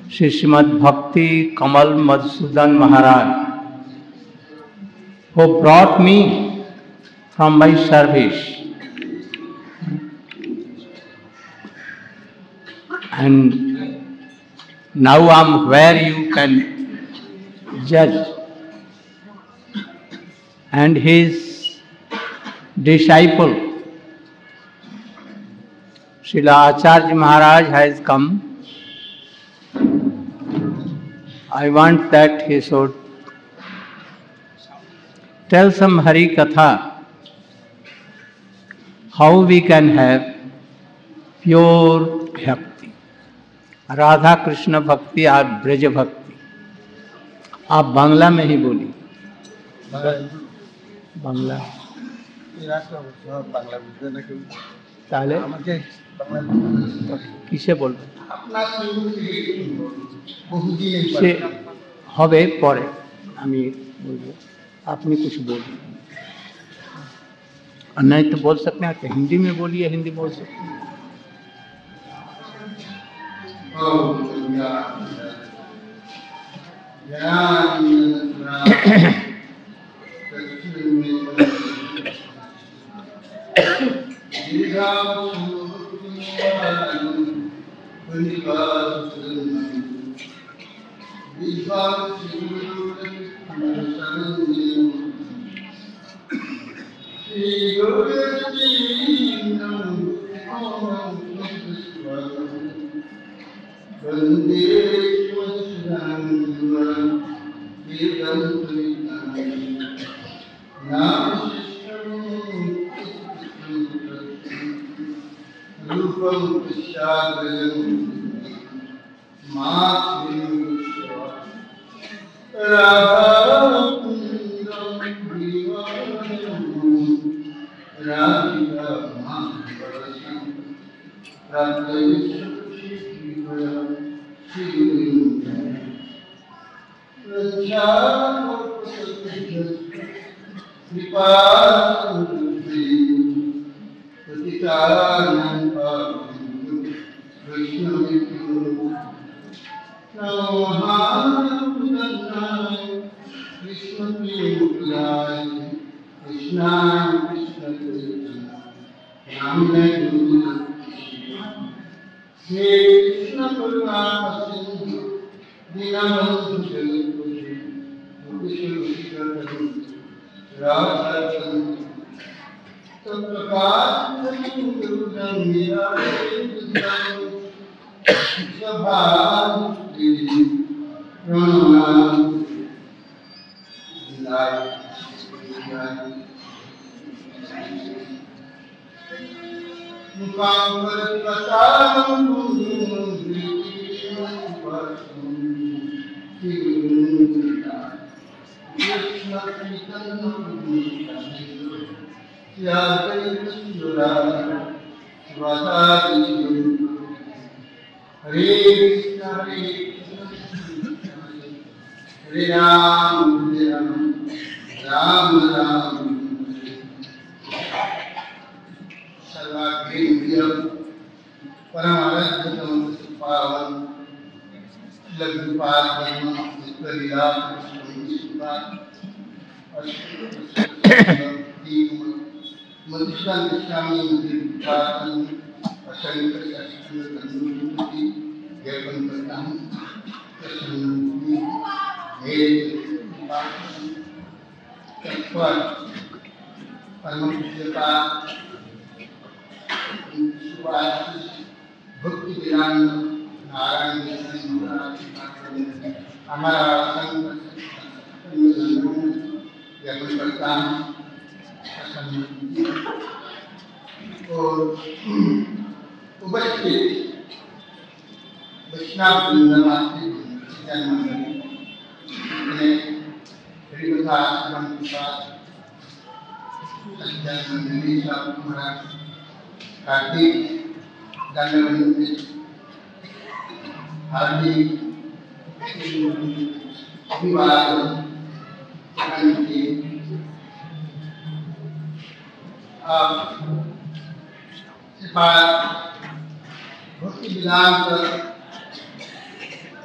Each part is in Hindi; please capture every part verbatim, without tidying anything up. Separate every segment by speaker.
Speaker 1: Sri Srimad Bhakti Kamal Madhusudan Maharaj, who brought me from my service. And now I am where you can judge. And his disciple, Srila Acharya Maharaj, has come. I want that he should tell some Hari Katha, how we can have pure bhakti, Radha Krishna bhakti or Braj bhakti. आप बांग्ला में ही बोली, बांग्ला তাহলে কিসে বলবেন? সে হবে পরে, আমি বলবো, আপনি कुछ बोलिए। और नहीं तो बोल सकते हैं तो हिंदी में बोलिए, हिंदी बोल सकते हैं।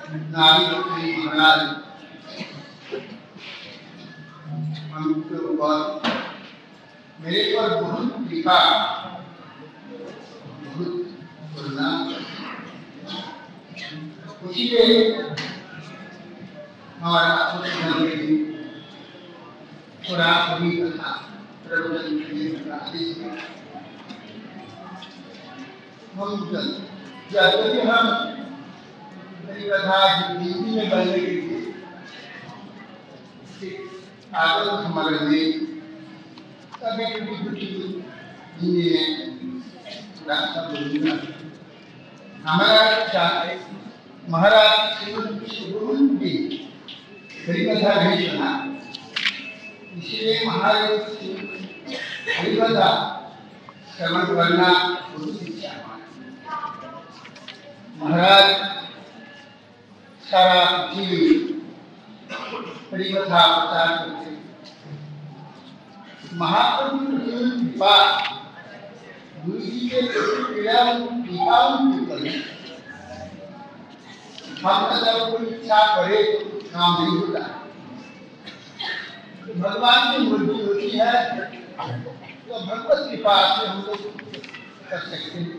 Speaker 2: नारायण महाराज हमके ऊपर मेरे पर बहुत कृपा बहुत करुणा इसीलिए हमारा थोड़ा अभी कथा प्रवचन करने का आदेश हम जब भी हम मेरी कथा हिंदी में बनने के लिए आगे हमारे लिए तभी कुछ कुछ हिंदी में रास्ता बोलूँगा हमारा महाराज शिवगुरु जी हरिकथा नहीं सुना इसलिए महाराज हरिकथा श्रवण करना बहुत इच्छा महाराज सारा जीव हरिकथा प्रचार करते महाप्रभु कृपा गुरु जी के कृपा कृपा हम अगर कोई इच्छा करे तो काम नहीं होता तो भगवान की मर्जी होती है तो भगवत कृपा से हम लोग कर सकते हैं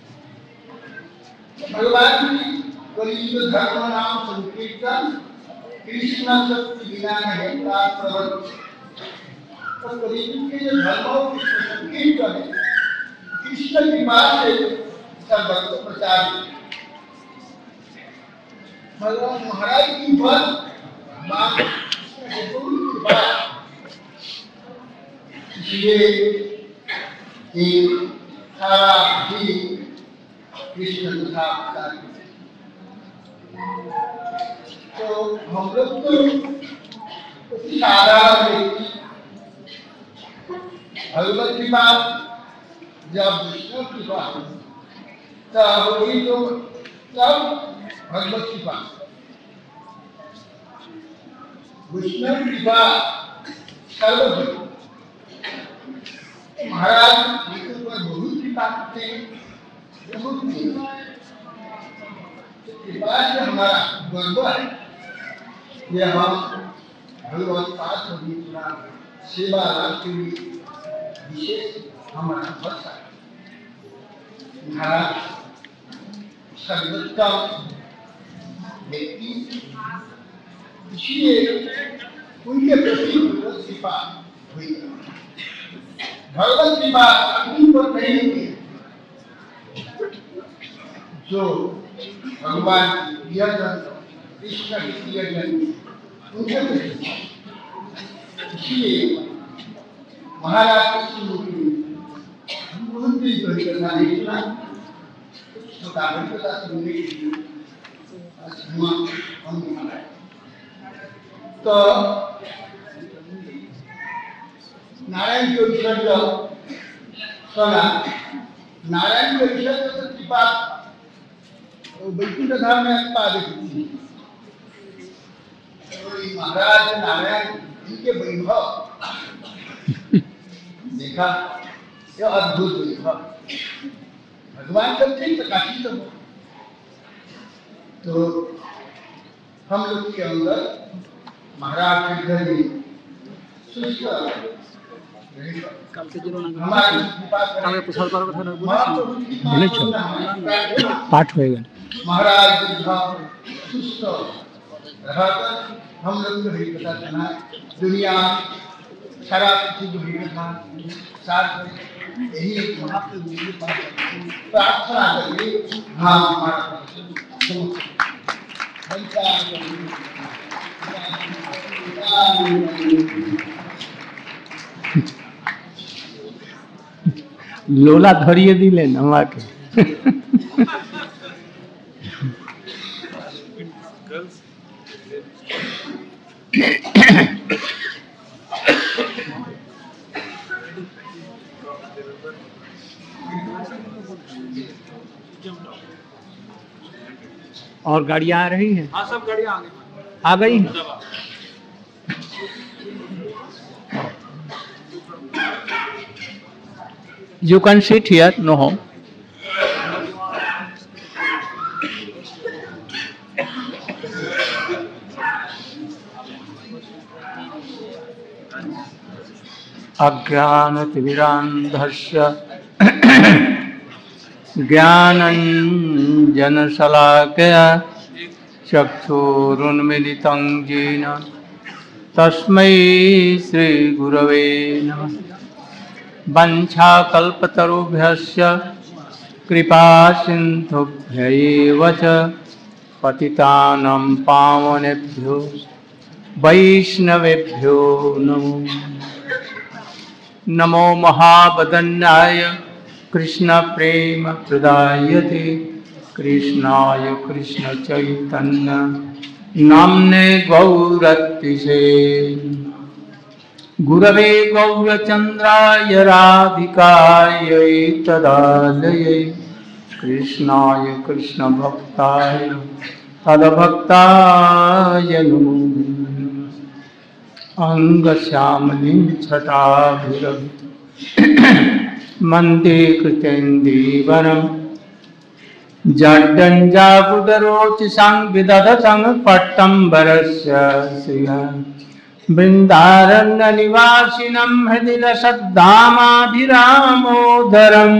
Speaker 2: भगवान की कलियुग धर्म नाम संकीर्तन कृष्ण शक्ति बिना नहीं का प्रवर्त तो कलियुग के जो धर्म कृष्ण संकीर्तन है कृष्ण कृपा से सर्वत्र प्रचार भगवान महाराज की बात बात इसलिए सारा भी कृष्ण कथा प्रचार तो हम लोग तो साधारण व्यक्ति भगवत कृपा जब विष्णु कृपा तब वही तो तब भगवत कृपा विष्णु कृपा सर्वभूत महाराज विष्णु पर बहुत कृपा करते हैं बहुत कृपा से हमारा गर्व है ये हम भगवत पास पूरा सेवा लाभ के लिए विशेष हमारा भरोसा है महाराज सर्वोत्तम व्यक्ति इसलिए उनके प्रति भगवत कृपा हुई भगवत कृपा अपनी पर नहीं हुई जो भगवान कृष्ण उनके प्रति इसलिए महाराज कृष्ण बहुत दिन तो करना नहीं सुना तो नारायण के विषय जो सुना नारायण के विषय जो की बात वैकुंठ धाम में पा देखी महाराज नारायण इनके वैभव देखा ये अद्भुत वैभव भगवान सबसे प्रकाशित हो तो हम लोग के अंदर महाराज के घर में
Speaker 1: पाठ होएगा
Speaker 2: महाराज सुस्त रहकर हम लोग को भी पता चला दुनिया सारा पृथ्वी भी था साथ यही महाप्रभु के पास प्रार्थना करके हाँ हमारा
Speaker 1: लोला धरिए दिले नवा के और गाड़ियां आ रही हैं?
Speaker 3: हाँ सब गाड़ियां आ गई
Speaker 1: आ गई हैं? You can sit here, no harm. अज्ञानतिमिरान्धस्य ज्ञानञ्जनशलाकया चक्षुरुन्मिलितं येन तस्मै श्रीगुरवे नमः। वंशाकल्पतरुभ्यश्च कृपासिन्धुभ्यैव च पतितानां पावनेभ्यो वैष्णवेभ्यो नमो नमो महावदन्याय कृष्णप्रेमप्रदायते कृष्णाय कृष्णचैतन्य नाम्ने गौरतिसे गुरवे गौरचन्द्राय राधिकायै तदालये कृष्णाय कृष्णभक्ताय तद्भक्ताय नमो अंगश्यामलिं छटाभिरभितं वन्दे कृतेन्दीवरं जड्डञ्जागुडरोचिषां विदधतं पट्टम्बरस्य श्रियं बृन्दारण्यनिवासिनं हृदि लसद्धामाभिरामोदरं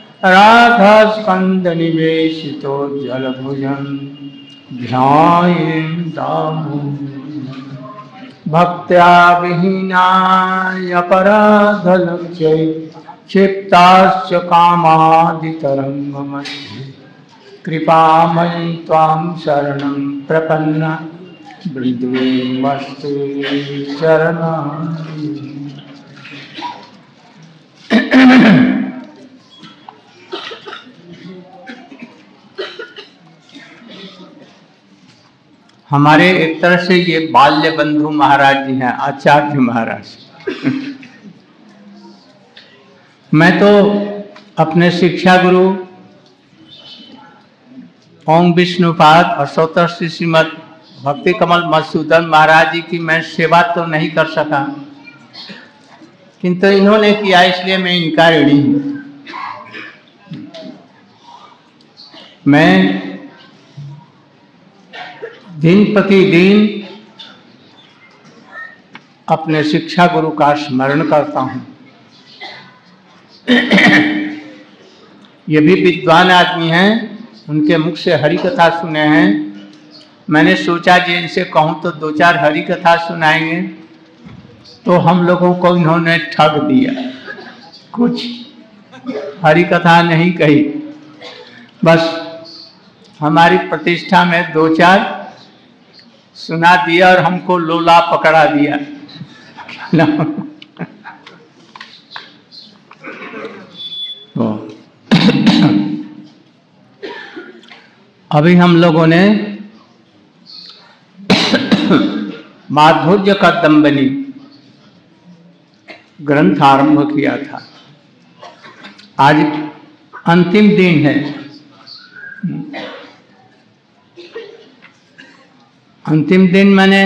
Speaker 1: राधास्कन्दनिवेशितो जलभुजं ध्यायेन् दामोदरम् भक्त्या विहीनाय अपराधलक्ष्यै क्षिप्ताश्च कामादितरङ्गमध्ये कृपामयि त्वां शरणं प्रपन्ना मृदुमस्ते शरणागते। हमारे एक तरह से ये बाल्य बंधु महाराज जी हैं, आचार्य महाराज। मैं तो अपने शिक्षा गुरु ओम विष्णुपाद और स्वतः श्री श्रीमद भक्ति कमल मधुसूदन महाराज जी की मैं सेवा तो नहीं कर सका, किंतु इन्होंने किया इसलिए मैं इनका ऋणी हूँ। मैं दिन प्रतिदिन अपने शिक्षा गुरु का स्मरण करता हूँ। ये भी विद्वान आदमी हैं, उनके मुख से हरि कथा सुने हैं। मैंने सोचा जी इनसे कहूँ तो दो चार हरि कथा सुनाएंगे, तो हम लोगों को इन्होंने ठग दिया, कुछ हरि कथा नहीं कही, बस हमारी प्रतिष्ठा में दो चार सुना दिया और हमको लोला पकड़ा दिया। तो अभी हम लोगों ने माधुर्य का दंबनी ग्रंथ आरंभ किया था। आज अंतिम दिन है। अंतिम दिन मैंने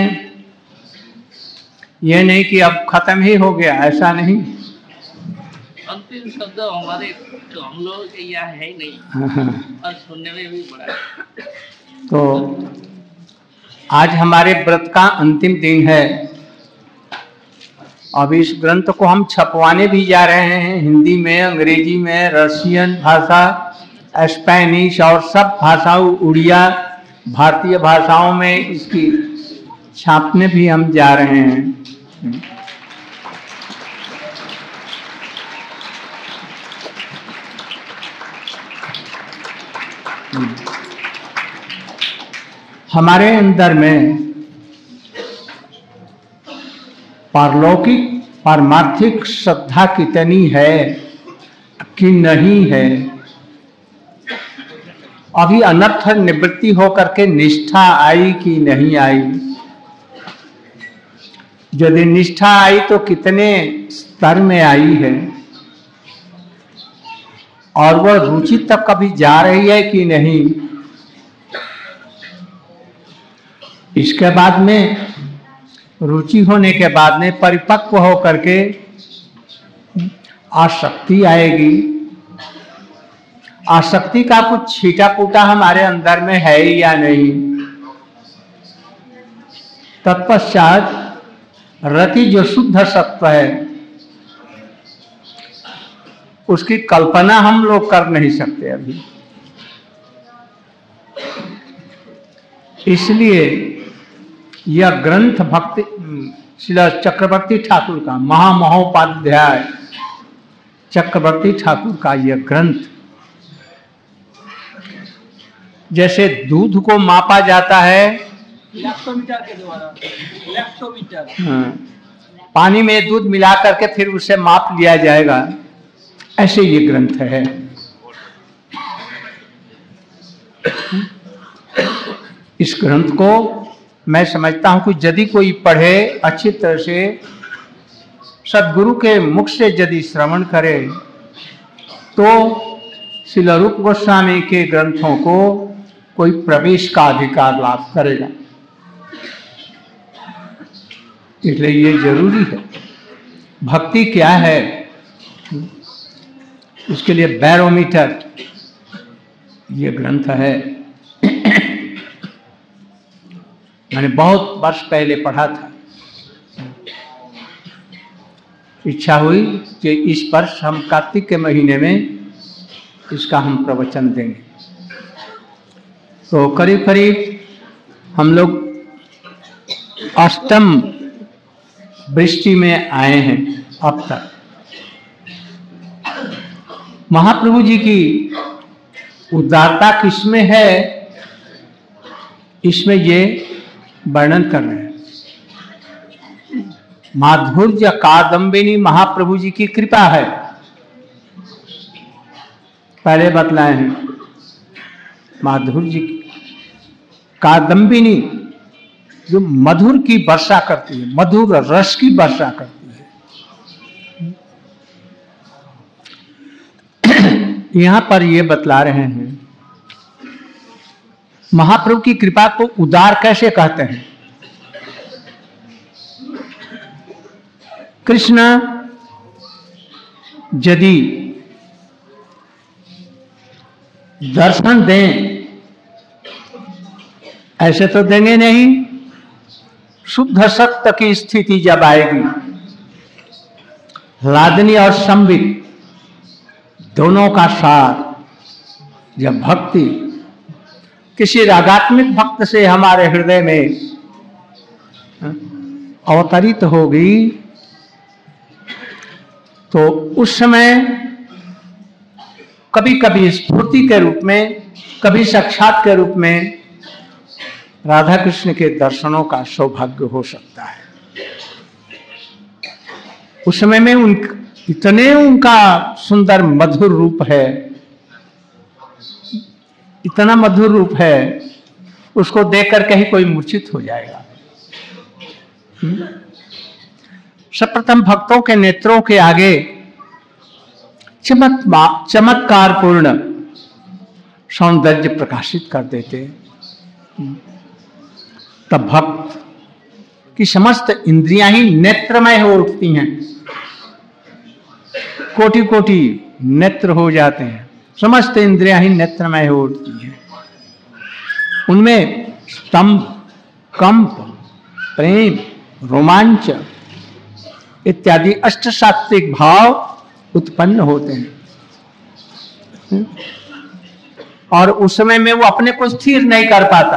Speaker 1: ये नहीं कि अब खत्म ही हो गया, ऐसा नहीं।
Speaker 3: अंतिम शब्द हमारे तो हम लोग के यहाँ है ही नहीं और सुनने में भी बड़ा।
Speaker 1: तो आज हमारे व्रत का अंतिम दिन है। अब इस ग्रंथ को हम छपवाने भी जा रहे हैं, हिंदी में, अंग्रेजी में, रशियन भाषा, स्पेनिश और सब भाषाओं, उड़िया, भारतीय भाषाओं में इसकी छापने भी हम जा रहे हैं। हमारे अंदर में पारलौकिक पारमार्थिक श्रद्धा कितनी है कि नहीं है, अभी अनर्थ निवृत्ति होकर के निष्ठा आई कि नहीं आई। यदि निष्ठा आई तो कितने स्तर में आई है, और वह रुचि तक कभी जा रही है कि नहीं। इसके बाद में रुचि होने के बाद में परिपक्व होकर के आसक्ति आएगी। आसक्ति का कुछ छीटा फूटा हमारे अंदर में है या नहीं। तत्पश्चात रति जो शुद्ध सत्व है उसकी कल्पना हम लोग कर नहीं सकते अभी। इसलिए यह ग्रंथ भक्ति श्री चक्रवर्ती ठाकुर का, महामहोपाध्याय चक्रवर्ती ठाकुर का यह ग्रंथ, जैसे दूध को मापा जाता है
Speaker 4: लैक्टोमीटर के द्वारा, लैक्टोमीटर,
Speaker 1: हाँ, पानी में दूध मिला करके फिर उसे माप लिया जाएगा, ऐसे ये ग्रंथ है। इस ग्रंथ को मैं समझता हूं कि यदि कोई पढ़े अच्छी तरह से, सदगुरु के मुख से यदि श्रवण करे, तो श्रील रूप गोस्वामी के ग्रंथों को कोई प्रवेश का अधिकार लाभ करेगा। इसलिए ये जरूरी है। भक्ति क्या है, इसके लिए बैरोमीटर ये ग्रंथ है। मैंने बहुत वर्ष पहले पढ़ा था, इच्छा हुई कि इस वर्ष हम कार्तिक के महीने में इसका हम प्रवचन देंगे। तो करीब करीब हम लोग अष्टम वृष्टि में आए हैं अब तक। महाप्रभु जी की उदारता किसमें है, इसमें ये वर्णन कर रहे हैं। माधुर्य कादम्बिनी महाप्रभु जी की कृपा है, पहले बतलाए हैं। माधुर्य कादम्बिनी जो मधुर की वर्षा करती है, मधुर रस की वर्षा करती है। यहां पर ये बतला रहे हैं महाप्रभु की कृपा को उदार कैसे कहते हैं। कृष्ण यदि दर्शन दें, ऐसे तो देंगे नहीं। शुद्ध सत्य की स्थिति जब आएगी, लादनी और संबित दोनों का साथ, जब भक्ति किसी रागात्मिक भक्त से हमारे हृदय में अवतरित होगी, तो उस समय कभी कभी स्फूर्ति के रूप में, कभी साक्षात के रूप में राधा कृष्ण के दर्शनों का सौभाग्य हो सकता है। उस समय में उन इतने उनका सुंदर मधुर रूप है, इतना मधुर रूप है, उसको देख करके ही कोई मूर्छित हो जाएगा। सर्वप्रथम भक्तों के नेत्रों के आगे चमत्कार चमत्कार पूर्ण सौंदर्य प्रकाशित कर देते, तब भक्त की समस्त इंद्रियां ही नेत्रमय हो उठती हैं। कोटि कोटि नेत्र हो जाते हैं, समस्त इंद्रियां ही नेत्रमय हो उठती हैं। उनमें स्तंभ, कंप, प्रेम, रोमांच इत्यादि अष्ट सात्विक भाव उत्पन्न होते हैं, और उस समय में वो अपने को स्थिर नहीं कर पाता,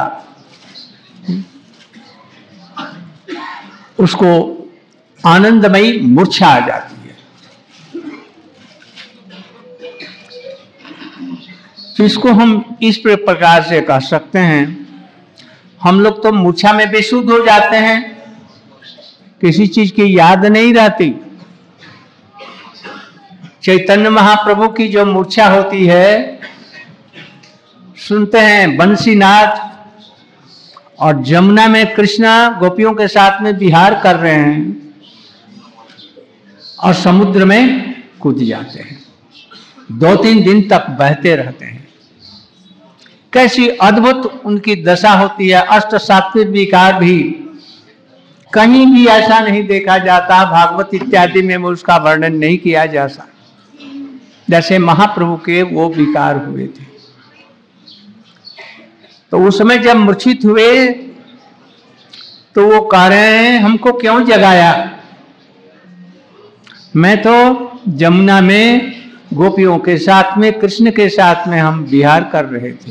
Speaker 1: उसको आनंदमयी मूर्छा आ जाती है। तो इसको हम इस प्रकार से कह सकते हैं, हम लोग तो मूर्छा में बेसुध हो जाते हैं, किसी चीज की याद नहीं रहती। चैतन्य महाप्रभु की जो मूर्छा होती है, सुनते हैं बंसीनाथ और जमुना में कृष्णा गोपियों के साथ में विहार कर रहे हैं और समुद्र में कूद जाते हैं, दो तीन दिन तक बहते रहते हैं। कैसी अद्भुत उनकी दशा होती है। अष्ट सात्विक विकार भी कहीं भी ऐसा नहीं देखा जाता, भागवत इत्यादि में उसका वर्णन नहीं किया जा सकता, जैसे महाप्रभु के वो विकार हुए थे। तो उस समय जब मूर्छित हुए तो वो कह रहे हैं, हमको क्यों जगाया, मैं तो जमुना में गोपियों के साथ में, कृष्ण के साथ में हम विहार कर रहे थे।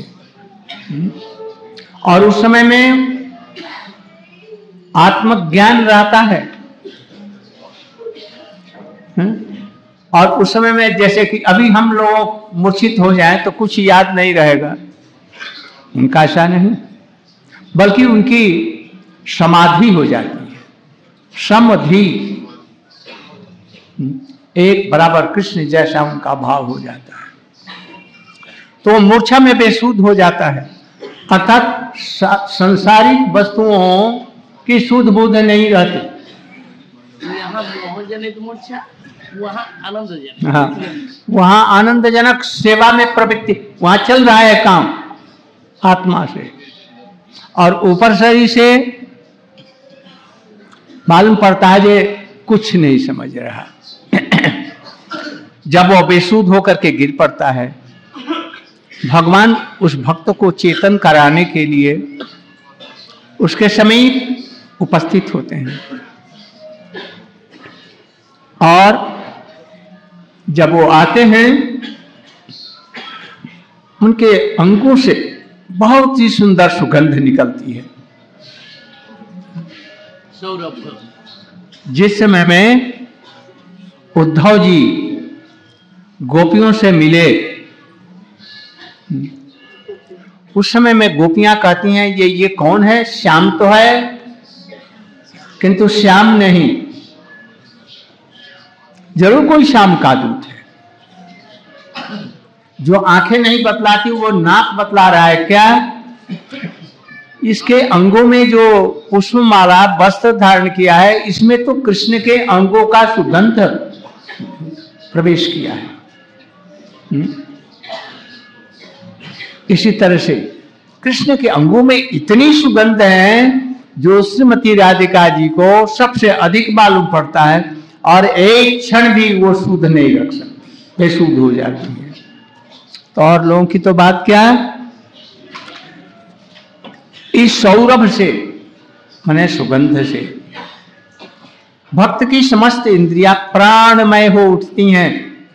Speaker 1: और उस समय में आत्मज्ञान रहता है। और उस समय में जैसे कि अभी हम लोग मूर्छित हो जाएं तो कुछ याद नहीं रहेगा, उनका ऐसा नहीं, बल्कि उनकी समाधि हो जाती है, समाधि, एक बराबर कृष्ण जैसा उनका भाव हो जाता है, तो मूर्छा में बेसुध हो जाता है। अर्थात संसारिक वस्तुओं की सुध बुध नहीं रहती।
Speaker 3: यहाँ मोहजनित मूर्छा, वहाँ आनंदजनक।
Speaker 1: हाँ, वहाँ आनंदजनक सेवा में प्रवृत्ति, वहाँ चल रहा है काम आत्मा से, और ऊपर शरीर से मालूम पड़ता है जे कुछ नहीं समझ रहा। जब वो बेसुध होकर के गिर पड़ता है, भगवान उस भक्त को चेतन कराने के लिए उसके समीप उपस्थित होते हैं, और जब वो आते हैं उनके अंगों से बहुत ही सुंदर सुगंध निकलती है।
Speaker 3: सौरभ
Speaker 1: जिस समय में उद्धव जी गोपियों से मिले, उस समय में गोपियां कहती हैं ये ये कौन है? श्याम तो है, किंतु श्याम नहीं, जरूर कोई श्याम का दूत है। जो आंखें नहीं बतलाती वो नाक बतला रहा है क्या? इसके अंगों में जो पुष्पमाला वस्त्र धारण किया है, इसमें तो कृष्ण के अंगों का सुगंध प्रवेश किया है। हुँ? इसी तरह से कृष्ण के अंगों में इतनी सुगंध है जो श्रीमती राधिका जी को सबसे अधिक मालूम पड़ता है, और एक क्षण भी वो शुद्ध नहीं रख सकती, बेशुद्ध हो जाती है। तो और लोगों की तो बात क्या है? इस सौरभ से, माने सुगंध से, भक्त की समस्त इंद्रियां प्राणमय हो उठती हैं,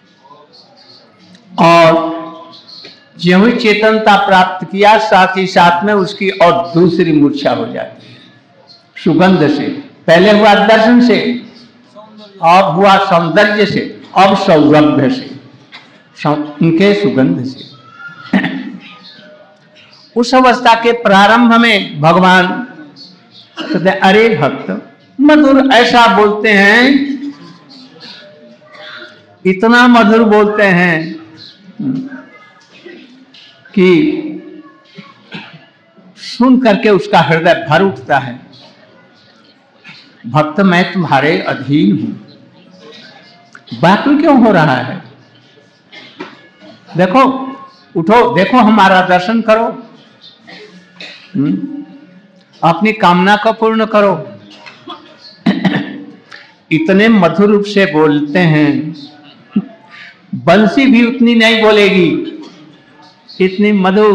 Speaker 1: और ज्यों ही चेतनता प्राप्त किया, साथ ही साथ में उसकी और दूसरी मूर्छा हो जाती है। सुगंध से पहले हुआ दर्शन से, अब हुआ सौंदर्य से, अब सौरभ्य से, उनके सुगंध से। उस अवस्था के प्रारंभ में भगवान कहते हैं, अरे भक्त मधुर ऐसा बोलते हैं, इतना मधुर बोलते हैं कि सुन करके उसका हृदय भर उठता है। भक्त मैं तुम्हारे अधीन हूं, व्याकुल क्यों हो रहा है? देखो, उठो, देखो, हमारा दर्शन करो, हुँ? अपनी कामना को पूर्ण करो। इतने मधुर रूप से बोलते हैं, बंसी भी उतनी नहीं बोलेगी, इतनी मधुर।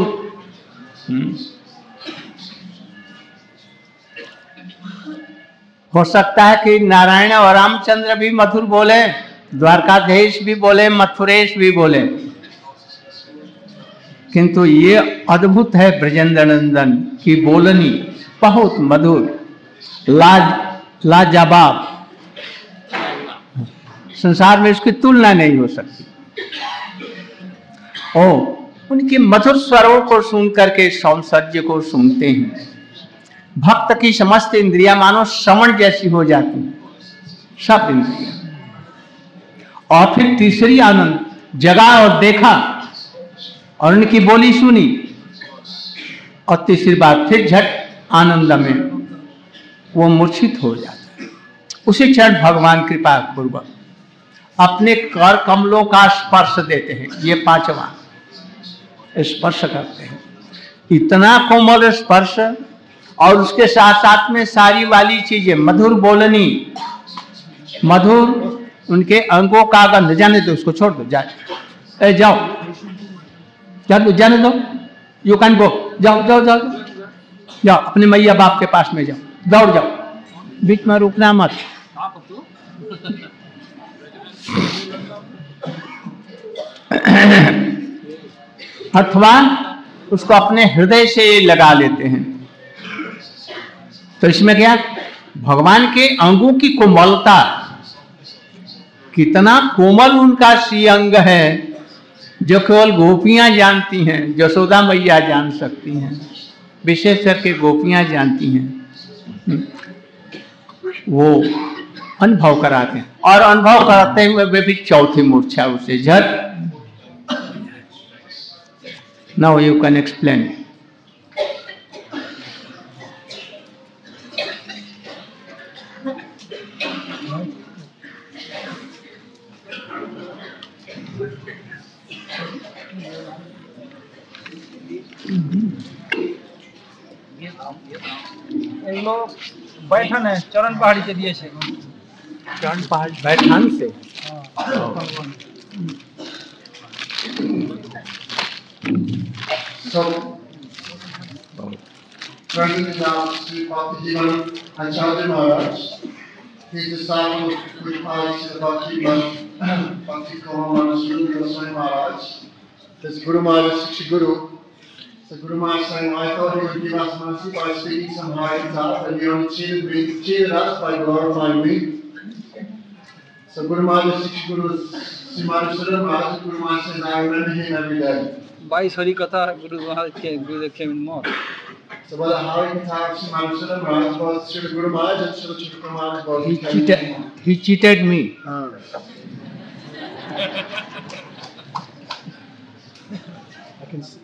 Speaker 1: हो सकता है कि नारायण और रामचंद्र भी मधुर बोले, द्वारकाधीश भी बोले, मथुरेश भी बोले, किंतु ये अद्भुत है ब्रजेंद्र नंदन की बोलनी, बहुत मधुर, लाज लाजवाब, संसार में उसकी तुलना नहीं हो सकती। ओ उनके मधुर स्वरों को सुन करके सौंदर्य को सुनते हैं, भक्त की समस्त इंद्रियां मानो श्रवण जैसी हो जाती हैं, सब इंद्रियां। और फिर तीसरी आनंद, जगा और देखा और उनकी बोली सुनी, और तीसरी बात फिर झट आनंद में वो मूर्छित हो जाता है। उसी क्षण भगवान कृपा पूर्वक अपने कर कमलों का स्पर्श देते हैं। ये पांचवा स्पर्श करते हैं, इतना कोमल स्पर्श, और उसके साथ साथ में सारी वाली चीजें, मधुर बोलनी, मधुर उनके अंगों का गंध। जाने दो, उसको छोड़ दो, जाए जाओ, जाने दो, जाने दो, यू कैन गो, जाओ जाओ जाओ जाओ, अपने मैया बाप के पास में जाओ, दौड़ जाओ, बीच में रुकना मत। अथवा उसको अपने हृदय से लगा लेते हैं। तो इसमें क्या, भगवान के अंगों की कोमलता, कितना कोमल उनका श्री अंग है, जो केवल गोपियां जानती हैं, यशोदा मैया जान सकती हैं, विशेष करके गोपियां जानती हैं। वो अनुभव कराते हैं, और अनुभव कराते हुए वे भी चौथी मूर्छा उसे झट। Now you can explain.
Speaker 4: एगो बैठन है चरण पहाड़ी के दिए छे।
Speaker 1: चरण पहाड़ी बैठान से।
Speaker 2: So, present is now Sri Bhakti Acharya Maharaj. His disciple Gurupali Sri Bhakti Bhakti Komara Sri Goswami Maharaj. This Guru Maharaj Shiksha Guru. So Guru Maharaj saying, I thought he would give us mercy by speaking some high talk, and he only cheated, me, cheated us by glorifying me. So Guru Maharaj Shiksha Guru Sri Madhusudana Maharaj, Guru Maharaj says, I remember him every day.
Speaker 4: बाईस हरी कथा गुरु महाराज के गुरु देखे में मौत।
Speaker 2: So what the Hari Katha of Sri Madhusudana Maharaj was Sri Guru Maharaj and Sri Chitta Maharaj was.
Speaker 1: He cheated, he cheated me.
Speaker 2: Uh. I can see.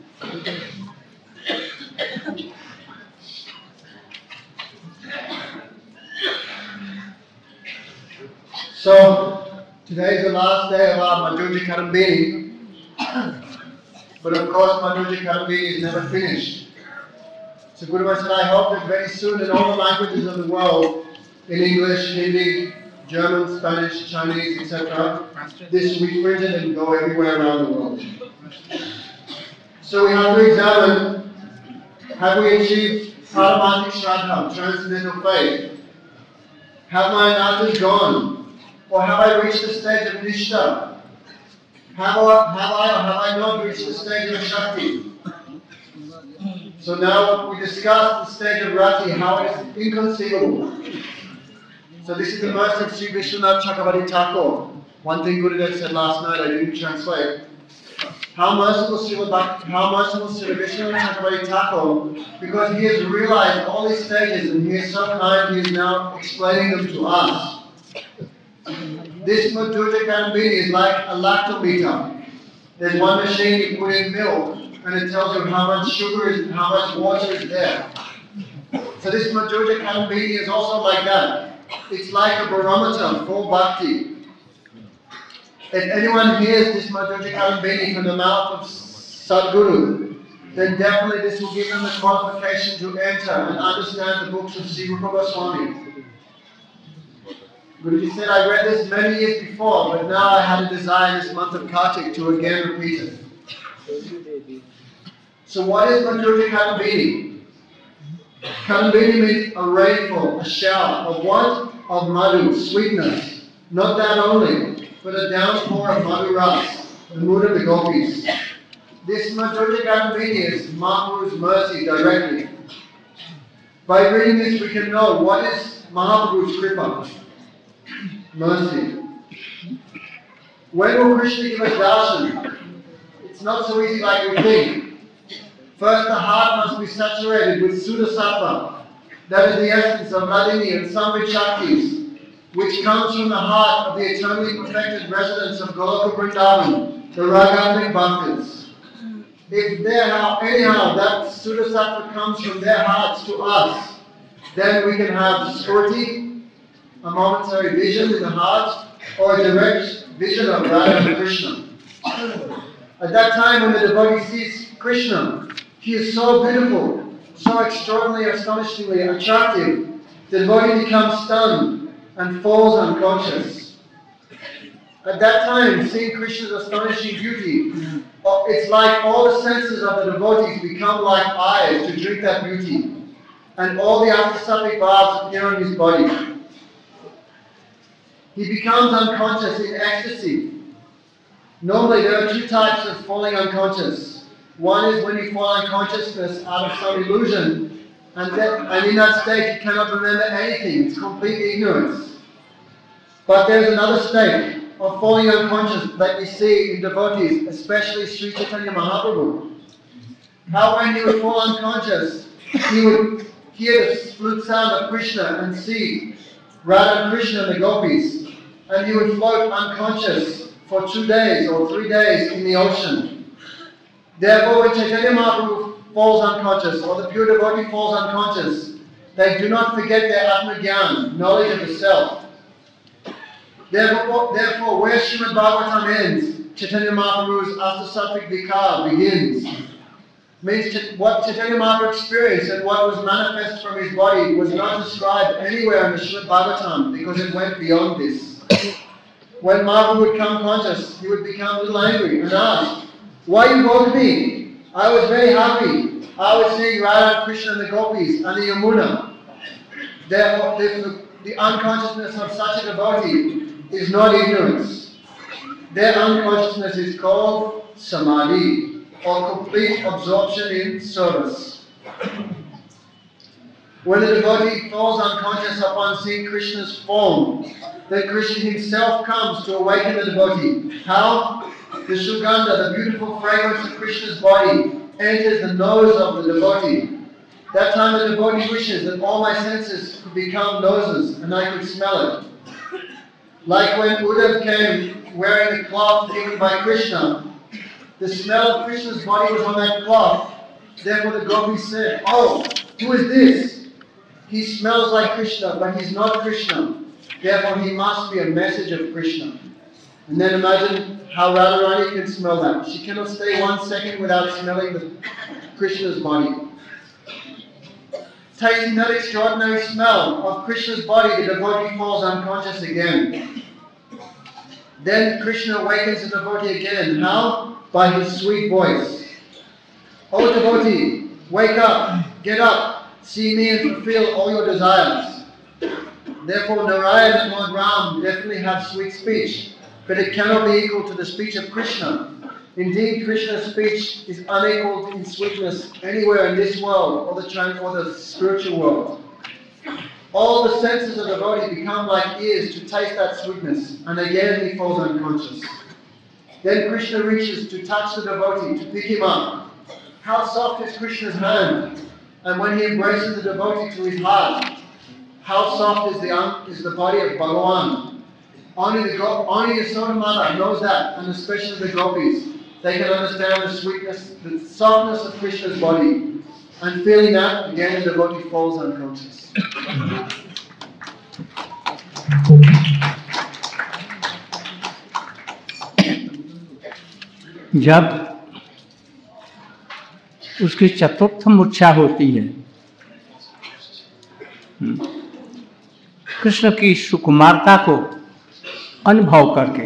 Speaker 2: So today is the last day of our Madhurya Karambini. But of course, Madhurya Karambini is never finished. So Guru Maharaj said, I hope that very soon in all the languages of the world, in English, Hindi, German, Spanish, Chinese, et cetera, this will be printed and go everywhere around the world. So we have to examine, have we achieved Paramahantik Shraddha, transcendental faith? Have my anattas gone? Or have I reached the stage of Nishtha? Have I, have I or have I not reached the stage of Shakti? So now we discuss the stage of Rati, how it is inconceivable. So this is the verse of Sri Vishwanath Chakravarti Thakur. One thing Gurudev said last night, I didn't translate. How merciful Sri Bhakti, how merciful Sri Vishwanath Chakravarti Thakur, because he has realized all these stages and he is so kind, he is now explaining them to us. This Madhurya Karambini is like a lactometer. There's one machine you put in milk and it tells you how much sugar is and how much water is there. So this Madhurya Karambini is also like that. It's like a barometer for bhakti. If anyone hears this Madhurya Karambini from the mouth of Sadguru, then definitely this will give them the qualification to enter and understand the books of Sri Rupa Goswami. Guruji said, I read this many years before, but now I had a desire this month of Kartik to again repeat it. So what is Madhurya Karambini? Karambini means a rainfall, a shower of what? Of madhu, sweetness. Not that only, but a downpour of madhu ras, the mood of the gopis. This Madhurya Karambini is Mahaprabhu's mercy directly. By reading this we can know what is Mahaprabhu's kripa. Mercy. When will Krishna give us darshan? It's not so easy like we think. First the heart must be saturated with Sudha Sattva. That is the essence of Radhini and Samvit Shaktis, which comes from the heart of the eternally perfected residents of Goloka Vrindavan, the Ragamik Bhaktas. If there, anyhow that Sudha Sattva comes from their hearts to us, then we can have Spurti, a momentary vision in the heart, or a direct vision of Radha and Krishna. At that time when the devotee sees Krishna, he is so beautiful, so extraordinarily, astonishingly attractive, the devotee becomes stunned and falls unconscious. At that time, seeing Krishna's astonishing beauty, it's like all the senses of the devotees become like eyes to drink that beauty, and all the asattvic bhavs appear in his body. He becomes unconscious in ecstasy. Normally, there are two types of falling unconscious. One is when you fall unconsciousness out of some illusion, and, that, and in that state you cannot remember anything. It's complete ignorance. But there's another state of falling unconscious that we see in devotees, especially Sri Chaitanya Mahaprabhu. How when he would fall unconscious, he would hear the flute sound of Krishna and see Radha and Krishna and the gopis, and he would float unconscious for two days or three days in the ocean. Therefore, when Chaitanya Mahaprabhu falls unconscious, or the pure devotee falls unconscious, they do not forget their Atma-gyan, knowledge of the self. Therefore, therefore where Srimad Bhagavatam ends, Chaitanya Mahaprabhu's Astasattvic Vikar begins. Means what Chaitanya Mahaprabhu experienced and what was manifest from his body was not described anywhere in the Srimad Bhagavatam because it went beyond this. When Mahaprabhu would come conscious, he would become a little angry and ask, "Why you woke me? I was very happy. I was seeing Radha, Krishna and the gopis and the Yamuna." Therefore, the, the unconsciousness of such a devotee is not ignorance. Their unconsciousness is called samadhi, or complete absorption in service. When the devotee falls unconscious upon seeing Krishna's form, then Krishna himself comes to awaken the devotee. How? The Sugandha, the beautiful fragrance of Krishna's body, enters the nose of the devotee. That time the devotee wishes that all my senses could become noses and I could smell it. Like when Uddhav came wearing the cloth given by Krishna, the smell of Krishna's body was on that cloth. Therefore the gopis said, "Oh, who is this? He smells like Krishna, but he's not Krishna. Therefore he must be a message of Krishna." And then imagine how Radharani can smell that. She cannot stay one second without smelling the Krishna's body. Tasting that extraordinary smell of Krishna's body, the devotee falls unconscious again. Then Krishna awakens the devotee again. How? By his sweet voice. "O devotee, wake up, get up, see me and fulfill all your desires." Therefore Narayan and Lord Ram definitely have sweet speech, but it cannot be equal to the speech of Krishna. Indeed, Krishna's speech is unequaled in sweetness anywhere in this world or the, trans- or the spiritual world. All the senses of the devotee become like ears to taste that sweetness, and again he falls unconscious. Then Krishna reaches to touch the devotee, to pick him up. How soft is Krishna's hand! And when he embraces the devotee to his heart, how soft is the, um, is the body of Bhagavan. Only the, only Yasoda Mata knows that, and especially the gopis. They can understand the sweetness, the softness of Krishna's body. And feeling that, again the devotee falls unconscious.
Speaker 1: जब उसकी चतुर्थ मूर्छा होती है, कृष्ण की सुकुमारता को अनुभव करके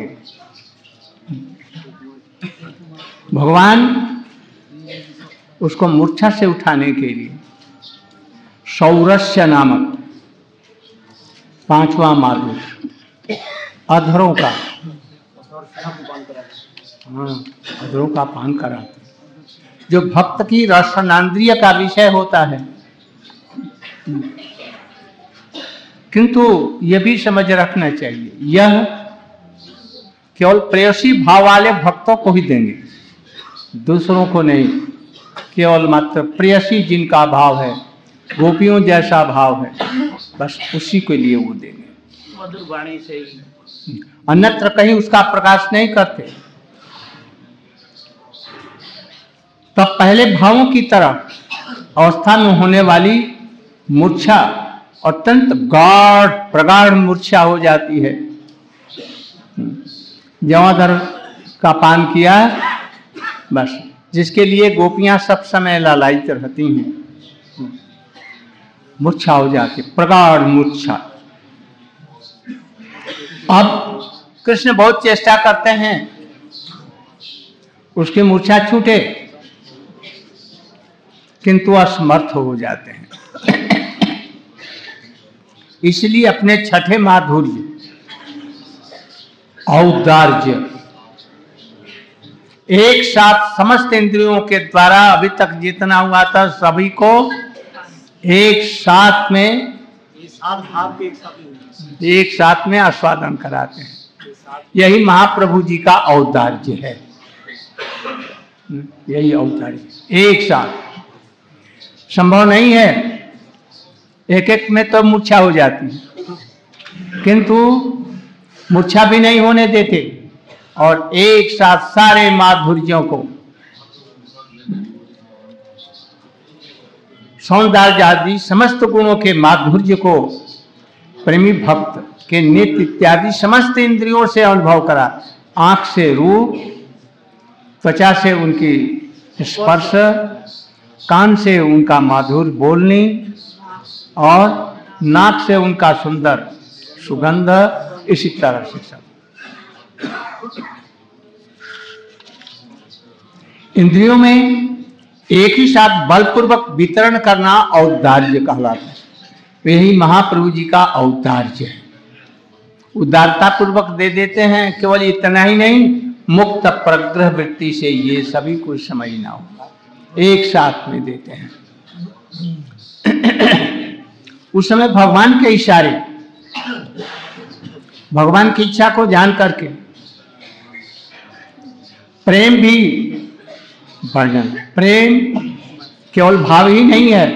Speaker 1: भगवान उसको मूर्छा से उठाने के लिए सौरस्य नामक पांचवा मार्ग अधरों का हाँ अधरों का पान कराते, जो भक्त की रसनांद्रिय का विषय होता है। किंतु यह भी समझ रखना चाहिए, यह केवल प्रेयसी भाव वाले भक्तों को ही देंगे, दूसरों को नहीं। केवल मात्र प्रेयसी जिनका भाव है, गोपियों जैसा भाव है, बस उसी के लिए वो देंगे,
Speaker 3: मधुर वाणी से।
Speaker 1: अन्यत्र कहीं उसका प्रकाश नहीं करते। तब पहले भावों की तरह अवस्था में होने वाली मूर्छा अत्यंत गाढ़ प्रगाढ़ मूर्छा हो जाती है। जवाधर का पान किया, बस जिसके लिए गोपियां सब समय लालायित रहती हैं, मूर्छा हो जाती, प्रगाढ़ मूर्छा। अब कृष्ण बहुत चेष्टा करते हैं उसकी मूर्छा छूटे, किंतु असमर्थ हो जाते हैं। इसलिए अपने छठे माधुर्य, औदार्य, एक साथ समस्त इंद्रियों के द्वारा अभी तक जितना हुआ था सभी को एक साथ में एक साथ में आस्वादन कराते हैं। यही महाप्रभु जी का औदार्य है, यही औदार्य। एक साथ संभव नहीं है, एक एक में तो मूर्छा हो जाती है, किंतु मूर्छा भी नहीं होने देते और एक साथ सारे माधुर्यों को, सौंदर्य आदि समस्त गुणों के माधुर्य को प्रेमी भक्त के नेत्र इत्यादि समस्त इंद्रियों से अनुभव करा। आंख से रूप, त्वचा से उनकी स्पर्श, कान से उनका मधुर बोलनी और नाक से उनका सुंदर सुगंध, इसी तरह से सब इंद्रियों में एक ही साथ बलपूर्वक वितरण करना औदार्य कहलाता है। यही महाप्रभु जी का औदार्य है। उदारता पूर्वक दे देते हैं, केवल इतना ही नहीं, मुक्त प्रग्रह वृत्ति से ये सभी को समझना होगा, एक साथ में देते हैं। उस समय भगवान के इशारे, भगवान की इच्छा को जान करके प्रेम भी वर्णन, प्रेम केवल भाव ही नहीं है,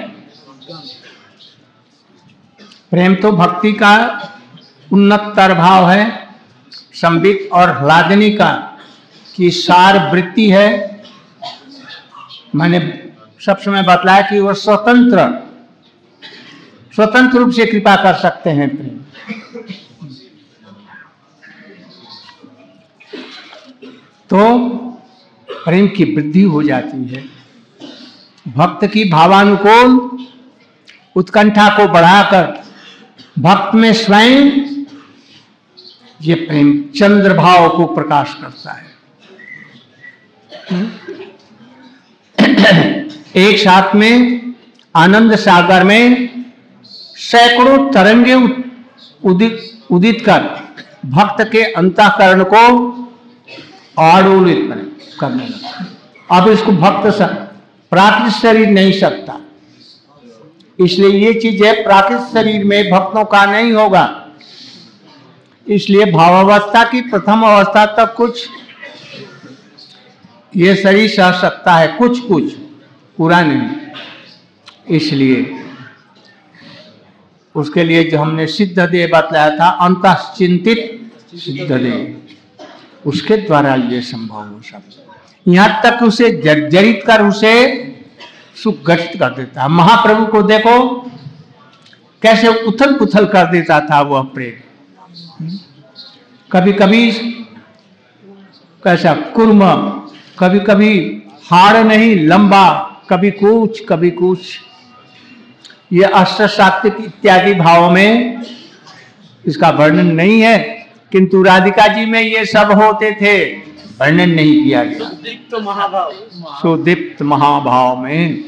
Speaker 1: प्रेम तो भक्ति का उन्नततर भाव है, संबित और ह्लादनी का की सार वृत्ति है। मैंने सब समय बतलाया कि वह स्वतंत्र स्वतंत्र रूप से कृपा कर सकते हैं। प्रेम तो प्रेम की वृद्धि हो जाती है। भक्त की भावानुकूल उत्कंठा को बढ़ाकर भक्त में स्वयं ये प्रेम चंद्र भाव को प्रकाश करता है। एक साथ में आनंद सागर में सैकड़ों तरंगे उदित उदित कर भक्त के अंतःकरण को आडोलित करने लगा। अब इसको भक्त प्राकृत शरीर नहीं सकता, इसलिए ये चीज है प्राकृत शरीर में भक्तों का नहीं होगा। इसलिए भावावस्था की प्रथम अवस्था तक कुछ ये शरीर सह सकता है, कुछ कुछ पूरा नहीं। इसलिए उसके लिए जो हमने सिद्ध देह बतलाया था, अंतःचिंतित सिद्ध देह, उसके द्वारा ये संभव हो सकता। यहाँ तक उसे जर्जरित कर उसे सुगठित कर देता है। महाप्रभु को देखो कैसे उथल पुथल कर देता था वह प्रेम। कभी कभी कैसा कुर्म, कभी कभी हाड़ नहीं लंबा, कभी कुछ कभी कुछ। ये अष्ट सात्विक इत्यादि भाव में इसका वर्णन नहीं है, किंतु राधिका जी में ये सब होते थे, वर्णन नहीं किया गया।
Speaker 3: सुदीप्त महाभाव,
Speaker 1: सुदीप्त महाभाव में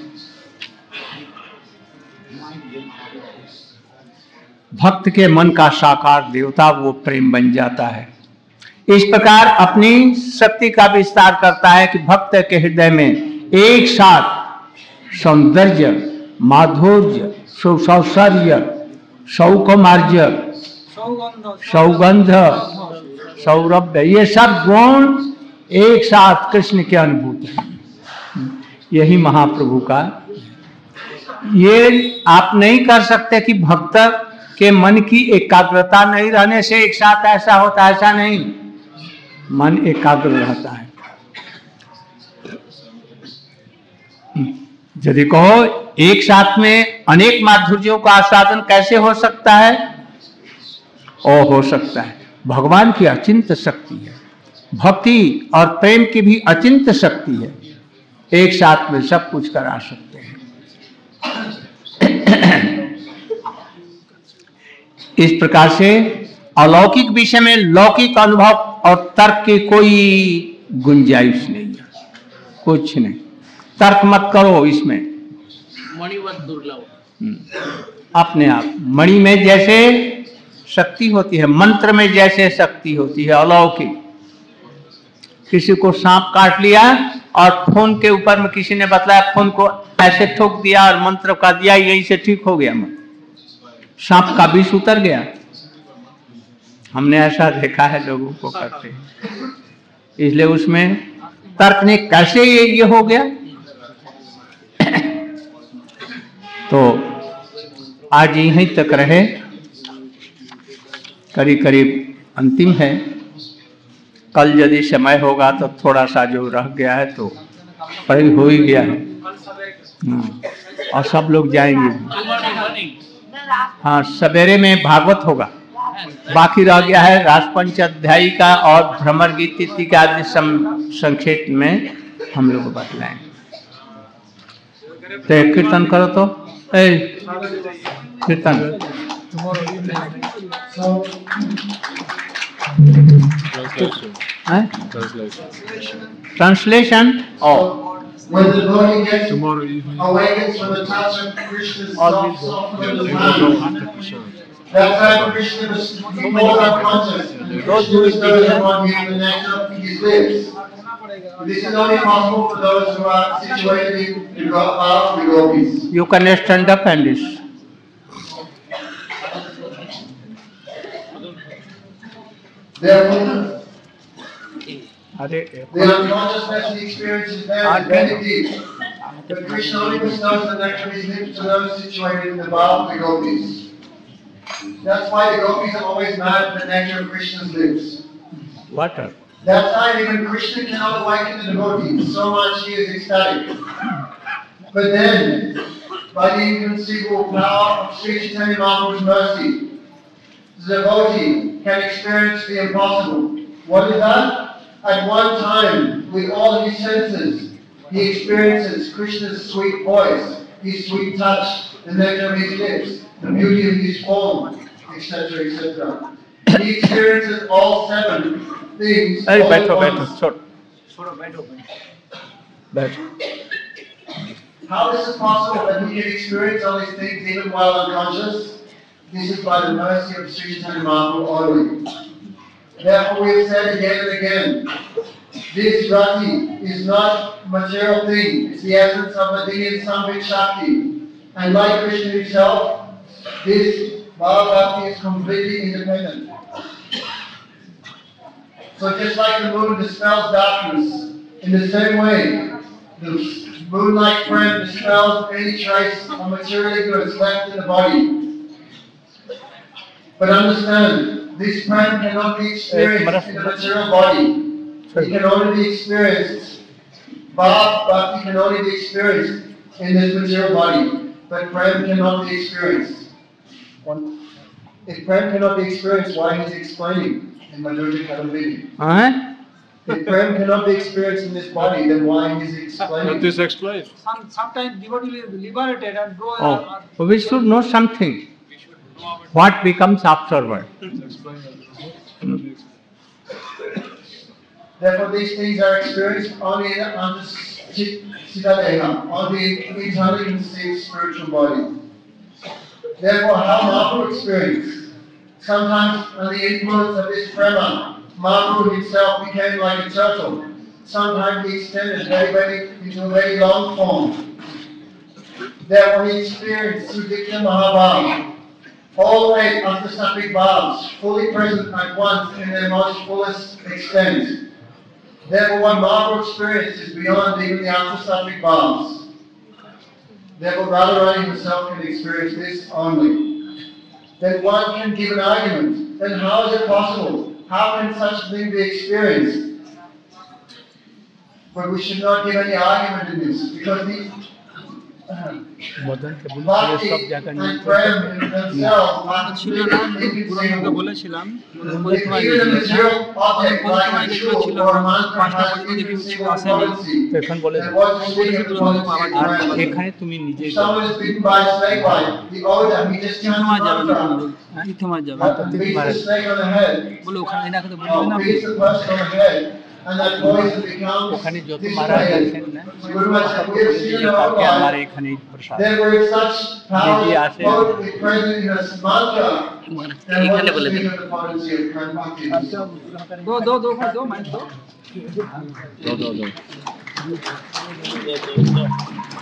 Speaker 1: भक्त के मन का साकार देवता वो प्रेम बन जाता है। इस प्रकार अपनी शक्ति का विस्तार करता है कि भक्त के हृदय में एक साथ सौंदर्य, माधुर्य, सौसौर्य, सौकुमार्य, सौगंध, सौरभ्य, ये सब गुण एक साथ कृष्ण के अनुभूति है। यही महाप्रभु का, ये आप नहीं कर सकते कि भक्त के मन की एकाग्रता नहीं रहने से एक साथ ऐसा होता, ऐसा नहीं। मन एकाग्र रहता है। यदि कहो एक साथ में अनेक माधुर्यों का आस्वादन कैसे हो सकता है, ओ हो सकता है। भगवान की अचिंत शक्ति है, भक्ति और प्रेम की भी अचिंत शक्ति है, एक साथ में सब कुछ करा सकते हैं। इस प्रकार से अलौकिक विषय में लौकिक अनुभव और तर्क की कोई गुंजाइश नहीं है, कुछ नहीं। तर्क मत करो इसमें,
Speaker 3: मणिवत दुर्लभ।
Speaker 1: अपने आप मणि में जैसे शक्ति होती है, मंत्र में जैसे शक्ति होती है अलौकिक, किसी को सांप काट लिया और फोन के ऊपर में किसी ने बतलाया, फोन को ऐसे ठोक दिया और मंत्र का दिया, यही से ठीक हो गया, सांप का विष उतर गया। हमने ऐसा देखा है लोगों को करते, इसलिए उसमें तर्क ने कैसे ये ये हो गया। तो आज यहीं तक रहे, करीब करीब अंतिम है। कल यदि समय होगा तो थोड़ा सा जो रह गया है तो पढ़ाई हो ही गया है, और सब लोग जाएंगे। हाँ, सवेरे में भागवत होगा, बाकी रह गया है राजपंच अध्यायी का और भ्रमर गीत इत्यादि संक्षेप में हम लोग बतलाएंगे। तो कीर्तन करो तो, ए कीर्तन ट्रांसलेशन। और
Speaker 2: when the devotee gets awakens from the touch of Krishna's soft, soft little hand, that time Krishna is more unconscious, and Krishna bestows upon him the nectar of his lips. This is only possible for those who are situated in the path of the gopis.
Speaker 1: You can stand up and this.
Speaker 2: Therefore, the unconsciousness he experiences there is very deep. But Krishna only bestows the nectar of his lips to those situated in the path of the gopis. That's why the gopis are always mad at the nectar of Krishna's lips.
Speaker 1: Water.
Speaker 2: That time even Krishna cannot awaken the devotee, so much he is ecstatic. But then, by the inconceivable power of Sri Chaitanya Mahaprabhu's mercy, the devotee can experience the impossible. What is that? At one time, with all his senses, he experiences Krishna's sweet voice, his sweet touch, the nectar of his lips, the beauty of his form, et cetera, et cetera. He experiences all seven things.
Speaker 1: Hey,
Speaker 2: all
Speaker 1: better,
Speaker 2: at
Speaker 1: better,
Speaker 2: once.
Speaker 1: short. Better.
Speaker 2: How is it possible that he can experience all these things even while unconscious? This is by the mercy of Sri Chaitanya Mahaprabhu only. Therefore we have said again and again, this Rati is not a material thing, it's the essence of the Divya Samvit Shakti. And like Krishna himself, this Bhava Bhakti is completely independent. So just like the moon dispels darkness, in the same way, the moonlight friend dispels any trace of material goods left in the body. But understand, this friend cannot be experienced in the material body. It can only be experienced, Bhava Bhakti can only be experienced in this material body, but Prem cannot be experienced. If Prem cannot be experienced, why is he explaining in Madhurya Kadambini?
Speaker 1: Huh?
Speaker 2: If Prem cannot be experienced in this body, then why is he explaining?
Speaker 5: This explains.
Speaker 4: Some, sometimes devotee is liberated and go.
Speaker 1: Oh, we should know something. What becomes afterward?
Speaker 2: Therefore, these things are experienced only on the Siddhadeha, on the eternally conceived spiritual body. Therefore, how Mahaprabhu experienced? Sometimes, under the influence of this prema, Mahaprabhu himself became like a turtle. Sometimes he extended very, very into a very long form. Therefore, he experienced Sudikta Mahabhava. All eight Antasattvic bhavs fully present at once in their most fullest extent. Therefore, what Mahaprabhu experienced is beyond even the Antasattvic bhavs. Therefore, Radharani himself can experience this only. Then one can give an argument. Then how is it possible? How can such a thing be experienced? But we should not give any argument in this, because the Bhakti and Prem themselves are completely inconceivable. Even a material object like a jewel or a mantra has inconceivable potency. And what to speak of the potency of Prem? If someone is bitten by a snake bite, the odor, he just chants a mantra. But beats the snake on the head, or beats the person on the head, and that poison becomes dissipated. Guru Maharaj said, we have seen in our life, there were such powers potently present in a mantra, then what is the potency of Prem Bhakti?
Speaker 4: दो दो दो दो माइक दो
Speaker 5: दो दो दो